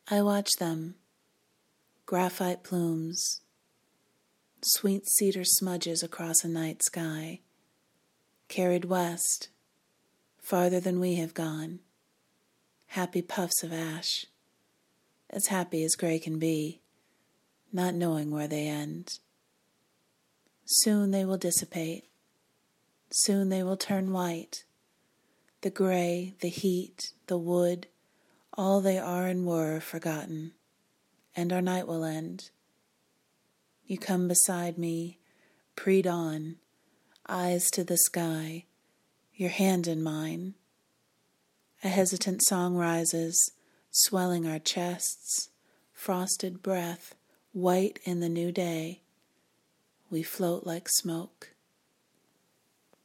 I watch them, graphite plumes, sweet cedar smudges across a night sky, carried west, farther than we have gone, happy puffs of ash, as happy as gray can be, not knowing where they end. Soon they will dissipate. Soon they will turn white. The gray, the heat, the wood, all they are and were forgotten, and our night will end. You come beside me, pre-dawn, eyes to the sky, your hand in mine. A hesitant song rises, swelling our chests, frosted breath, white in the new day. We float like smoke.